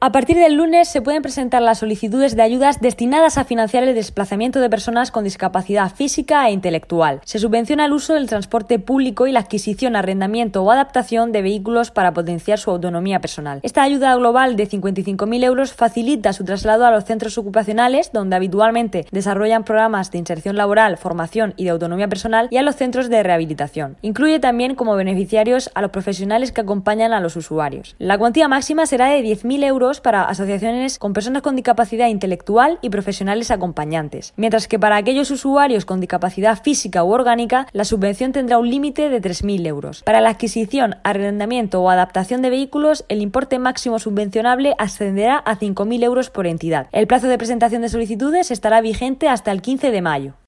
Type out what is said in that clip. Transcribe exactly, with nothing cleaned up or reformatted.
A partir del lunes se pueden presentar las solicitudes de ayudas destinadas a financiar el desplazamiento de personas con discapacidad física e intelectual. Se subvenciona el uso del transporte público y la adquisición, arrendamiento o adaptación de vehículos para potenciar su autonomía personal. Esta ayuda global de cincuenta y cinco mil euros facilita su traslado a los centros ocupacionales, donde habitualmente desarrollan programas de inserción laboral, formación y de autonomía personal, y a los centros de rehabilitación. Incluye también como beneficiarios a los profesionales que acompañan a los usuarios. La cuantía máxima será de diez mil euros para asociaciones con personas con discapacidad intelectual y profesionales acompañantes, mientras que para aquellos usuarios con discapacidad física u orgánica, la subvención tendrá un límite de tres mil euros. Para la adquisición, arrendamiento o adaptación de vehículos, el importe máximo subvencionable ascenderá a cinco mil euros por entidad. El plazo de presentación de solicitudes estará vigente hasta el quince de mayo.